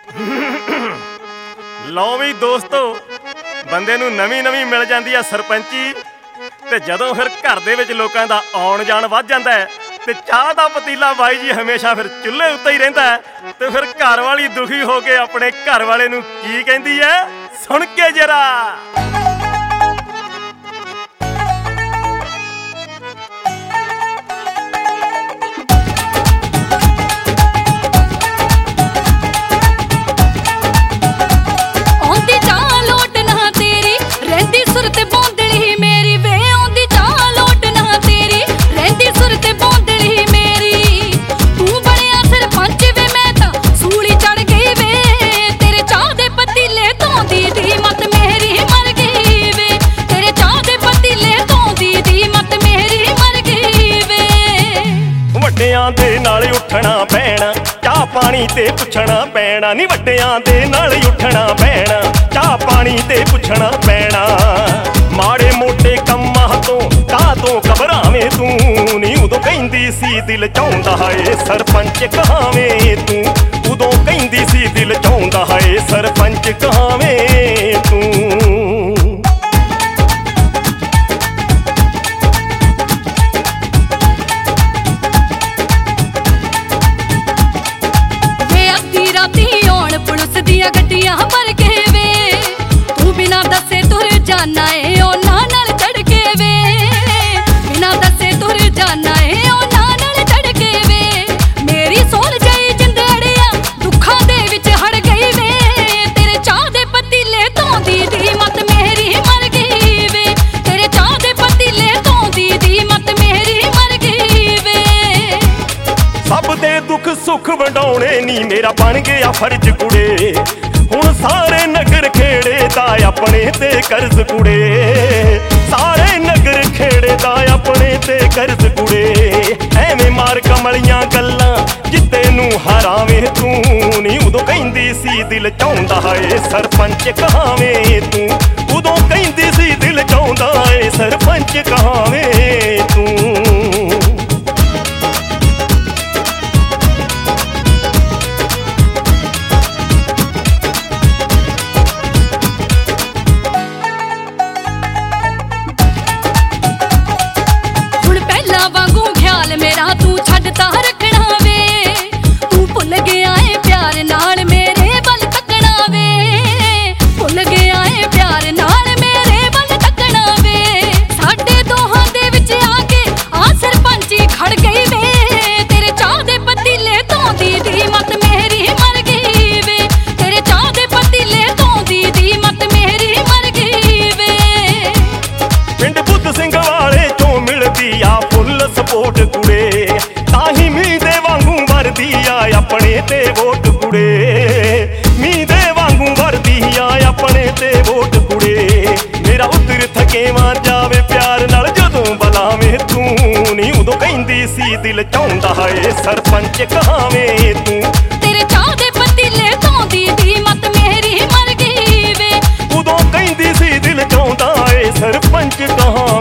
ਲਓ ਵੀ ਦੋਸਤੋ, ਬੰਦੇ ਨੂੰ ਨਵੀਂ ਮਿਲ ਜਾਂਦੀ ਆ ਸਰਪੰਚੀ, ਤੇ ਜਦੋਂ ਫਿਰ ਘਰ ਦੇ ਵਿੱਚ ਲੋਕਾਂ ਦਾ ਆਉਣ ਜਾਣ ਵੱਧ ਜਾਂਦਾ ਹੈ ਤੇ ਚਾਹ ਦਾ ਪਤੀਲਾ ਬਾਈ ਜੀ ਹਮੇਸ਼ਾ ਫਿਰ ਚੁੱਲ੍ਹੇ ਉੱਤੇ ਹੀ ਰਹਿੰਦਾ ਹੈ। ਤੇ ਫਿਰ ਘਰ ਵਾਲੀ ਦੁਖੀ ਹੋ ਕੇ ਆਪਣੇ ਘਰ ਵਾਲੇ ਨੂੰ ਕੀ ਕਹਿੰਦੀ ਹੈ, ਸੁਣ ਕੇ ਜਰਾ। ਵੱਡਿਆਂ ਦੇ ਨਾਲ ਉੱਠਣਾ ਪੈਣਾ, ਚਾਹ ਪਾਣੀ ਤੇ ਪੁੱਛਣਾ ਪੈਣਾ ਨੀ। ਵੱਡਿਆਂ ਦੇ ਨਾਲ ਉੱਠਣਾ ਪੈਣਾ, ਚਾਹ ਪਾਣੀ ਤੇ ਪੁੱਛਣਾ ਪੈਣਾ। ਮਾੜੇ ਮੋਟੇ ਕੰਮਾਂ ਤੋਂ ਕਾਹਤੋਂ ਘਬਰਾਵੇਂ ਤੂੰ ਨੀ। ਉਦੋਂ ਕਹਿੰਦੀ ਸੀ ਦਿਲ ਚਾਹੁੰਦਾ ਏ ਸਰਪੰਚ ਕਹਾਵੇਂ ਤੂੰ। ਉਦੋਂ ਕਹਿੰਦੀ ਸੀ ਦਿਲ ਚਾਹੁੰਦਾ ਏ ਸਰਪੰਚ ਕਹਾਵੇਂ ਤੂੰ। ਗੱਡੀਆਂ ਭਰ ਕੇ ਵੇ ਤੂੰ ਬਿਨਾਂ ਦੱਸੇ ਤੁਰ ਜਾਨਾ ਏ ਉਹਨਾਂ ਨਾਲ ਚੜ ਕੇ ਵੇ। ਬਿਨਾਂ ਦੱਸੇ ਤੁਰ ਜਾਨਾ ਏ ਉਹਨਾਂ ਨਾਲ ਚੜ ਕੇ ਵੇ। ਮੇਰੀ ਸੋਲ ਜਾਈ ਜਿੰਦੜਿਆ ਦੁੱਖਾਂ ਦੇ ਵਿੱਚ ਹੜ ਗਈ ਵੇ। ਤੇਰੇ ਚਾਹ ਦੇ ਪਤੀਲੇ ਧੋਂਦੀ ਦੀ ਮਤ ਮੇਰੀ ਮਰ ਗਈ ਵੇ। ਤੇਰੇ ਚਾਹ ਦੇ ਪਤੀਲੇ ਧੋਂਦੀ ਦੀ ਮਤ ਮੇਰੀ ਮਰ ਗਈ ਵੇ। ਸਭ ਦੇ ਦੁੱਖ ਸੁੱਖ ਵੰਡਾਉਣੇ ਨੀ ਮੇਰਾ ਬਣ ਗਿਆ ਫਰਜ਼ ਕੁੜੇ। ਹੁਣ ਸਾਰੇ ਨਗਰ ਖੇੜੇ ਦਾ ਆਪਣੇ ਤੇ ਕਰਜ਼ ਕੁੜੇ। ਸਾਰੇ ਨਗਰ ਖੇੜੇ ਦਾ ਆਪਣੇ ਤੇ ਕਰਜ਼ ਕੁੜੇ। ਐਵੇਂ ਮਾਰ ਕਮਲੀਆਂ ਗੱਲਾਂ ਜਿੱਤੇ ਨੂੰ ਹਰਾਵੇਂ ਤੂੰ ਨੀ। ਉਦੋਂ ਕਹਿੰਦੀ ਸੀ ਦਿਲ ਚਾਹੁੰਦਾ ਏ ਸਰਪੰਚ ਕਹਾਵੇਂ ਤੂੰ। ਉਦੋਂ ਕਹਿੰਦੀ ਸੀ ਦਿਲ ਚਾਹੁੰਦਾ ਏ ਸਰਪੰਚ ਕਹਾਵੇਂ ਤੂੰ। ਵਾਂਗੂ ਖਿਆਲ ਮੇਰਾ ਤੂੰ ਛੱਡਤਾ ਰੱਖਣਾ ਵੇ। ਤੂੰ ਭੁੱਲ ਗਿਆ ਏ ਪਿਆਰ ਨਾਲ ਮੇਰੇ ਵੱਲ ਤੱਕਣਾ ਵੇ। ਭੁੱਲ ਗਿਆ ਏ ਪਿਆਰ ਨਾਲ ਮੇਰੇ ਵੱਲ ਤੱਕਣਾ ਵੇ। ਸਾਡੇ ਦੋਹਾਂ ਦੇ ਵਿੱਚ ਆ ਕੇ ਆ ਸਰਪੰਚੀ ਖੜ ਗਈ ਵੇ। ਤੇਰੇ ਚਾਹ ਦੇ ਪਤੀਲੇ ਧੋਂਦੀ ਦੀ ਮਤ ਮੇਰੀ ਮਰ ਗਈ ਵੇ। ਤੇਰੇ ਚਾਹ ਦੇ ਪਤੀਲੇ ਧੋਂਦੀ ਦੀ ਮਤ ਮੇਰੀ ਮਰ ਗਈ ਵੇ। ਪਿੰਡ ਬੁੱਧ ਸਿੰਘ ਵਾਲੇ ਚੋਂ ਮਿਲਦੀ ਆ ਸਪੋਰਟ ਕੁੜੇ। ਤਾਹੀਂ ਮੀਂਹ ਦੇ ਵਾਂਗੂ ਵਰਦੀ ਆ ਆਪਣੇ ਤੇ ਵੋਟ ਕੁੜੇ। ਮੀਂਹ ਦੇ ਵਾਂਗੂ ਵਰਦੀ ਆ ਆਪਣੇ ਤੇ ਵੋਟ ਕੁੜੇ। ਮੇਰਾ ਉਤਰ ਥਕੇਵਾਂ ਜਾਵੇ ਪਿਆਰ ਨਾਲ ਜਦੋਂ ਬੁਲਾਵੇਂ ਤੂੰ ਨੀ। ਉਦੋਂ ਕਹਿੰਦੀ ਸੀ ਦਿਲ ਚਾਹੁੰਦਾ ਏ ਸਰਪੰਚ ਕਹਾਵੇਂ ਤੂੰ। ਤੇਰੇ ਚਾਹ ਦੇ ਪਤੀਲੇ ਧੋਂਦੀ ਦੀ ਮਤ ਮੇਰੀ ਮਰ ਗਈ ਵੇ। ਉਦੋਂ ਕਹਿੰਦੀ ਸੀ ਦਿਲ ਚਾਹੁੰਦਾ ਏ ਸਰਪੰਚ ਕਹਾਵੇਂ।